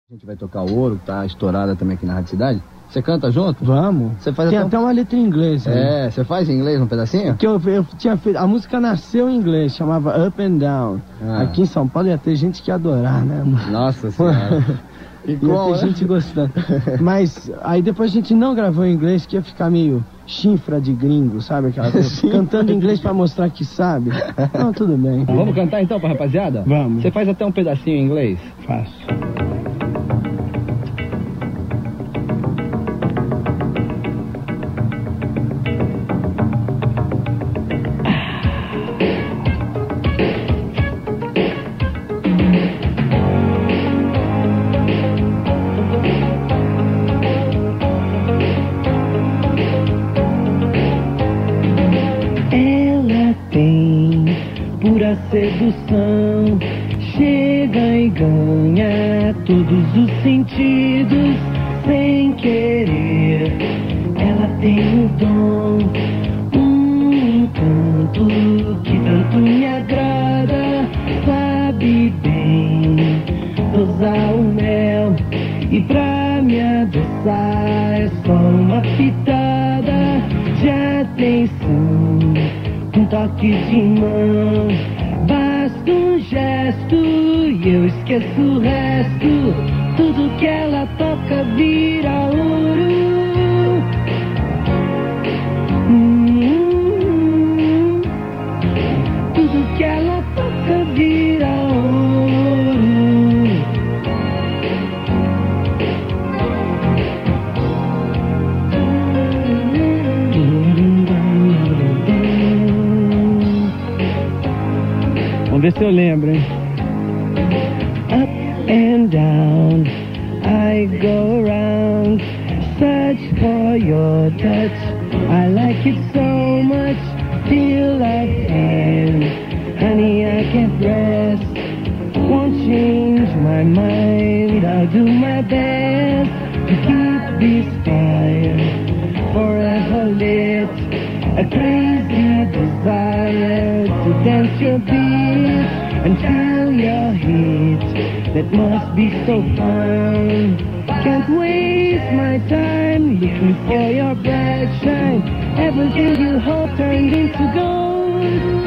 A gente vai tocar Ouro, que tá estourada também aqui na Rádio Cidade. Você canta junto? Vamos. Você faz Tem até uma letra em inglês. É, você faz em inglês um pedacinho? Que eu tinha feito. A música nasceu em inglês, chamava Up and Down. Aqui em São Paulo ia ter gente que ia adorar, né? Nossa Senhora. Ia ter gente gostando. Mas aí depois a gente não gravou em inglês, que ia ficar meio chifra de gringo, sabe? Aquela coisa, cantando em inglês pra mostrar que sabe. Não, tudo bem. Vamos cantar então pra rapaziada? Vamos. Você faz até um pedacinho em inglês? Faço. Pura sedução, chega e ganha todos os sentidos sem querer. Ela tem o dom, encanto que tanto me agrada. Sabe bem dosar o mel e pra me adoçar é só uma pitada de atenção. Um toque de mão, basta um gesto e eu esqueço o resto. Tudo que ela toca vira ouro. Tudo que ela toca vira ouro. Vamos ver se eu lembro, hein? Up and down, I go around, search for your touch. I like it so much, till I can. Honey, I can't rest, won't change my mind. I'll do my best to keep this fire forever lit. A crazy desire to dance your beat until you're hit. That must be so fun. Can't waste my time looking for your bright shine. Everything you hold turned into gold.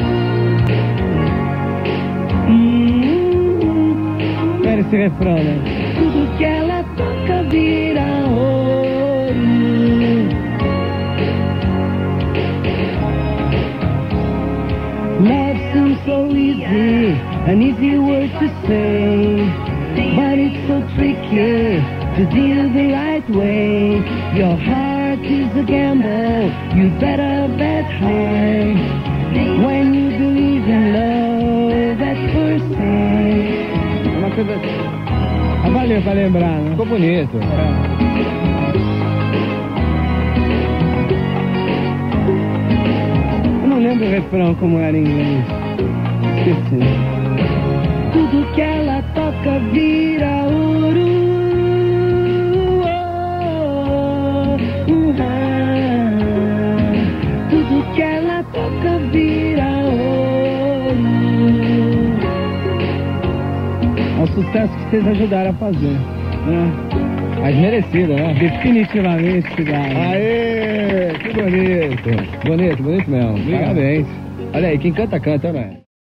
Espera esse refrão, né? Tudo que ela toca vira ouro. Love seems so easy, an easy word to say, but it's so tricky to deal the right way. Your heart is a gamble, you better bet high. When you believe in love at first sight. É uma coisa assim. Ah, valeu pra lembrar, né? Ficou bonito. Não lembro o refrão como era em inglês. Esqueci. Tudo que ela toca vira ouro. Tudo que ela toca vira ouro. É o sucesso que vocês ajudaram a fazer, né? Mas merecido, né? Definitivamente, cidade. Aê, que bonito. Bonito mesmo. Obrigado. Parabéns. Olha aí, quem canta, né?